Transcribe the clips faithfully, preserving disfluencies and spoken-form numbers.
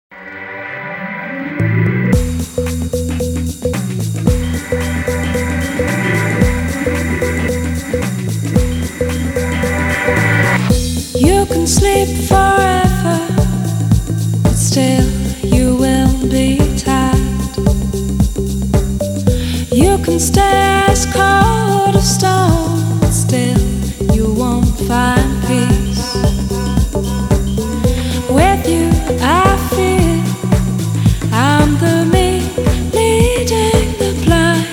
You can sleep forever, but still you will be tired. You can stay as cold as stone, but still you won't find peace. With you I feel I'm the me leading the blind.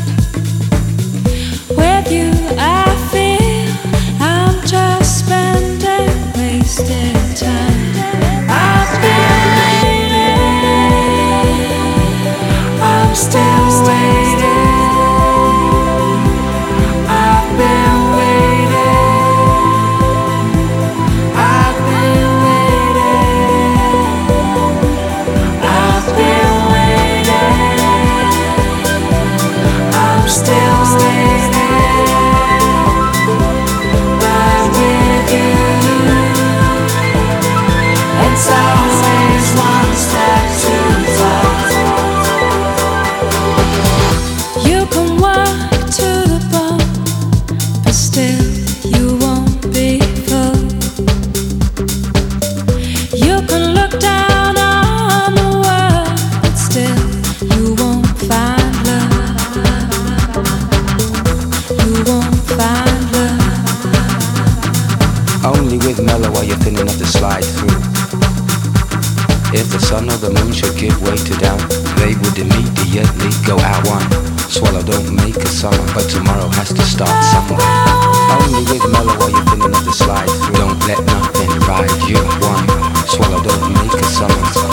With you I feel I'm just spending wasted time. I've been waiting, I'm still waiting. I've been waiting, I've been waiting, I've been waiting, I'm still waiting. But with you, it's always one step too far. You can walk to the bone, but still you won't be full. You can look down on the world, but still you won't find love. You won't find love. Only with mellow are you thin enough to slide through. If the sun or the moon should give way to doubt, they would immediately go out. One swallow don't make a summer, but tomorrow has to start somewhere. Only with mellow are you thin enough to slide through. Don't let nothing ride you. One swallow don't make a summer,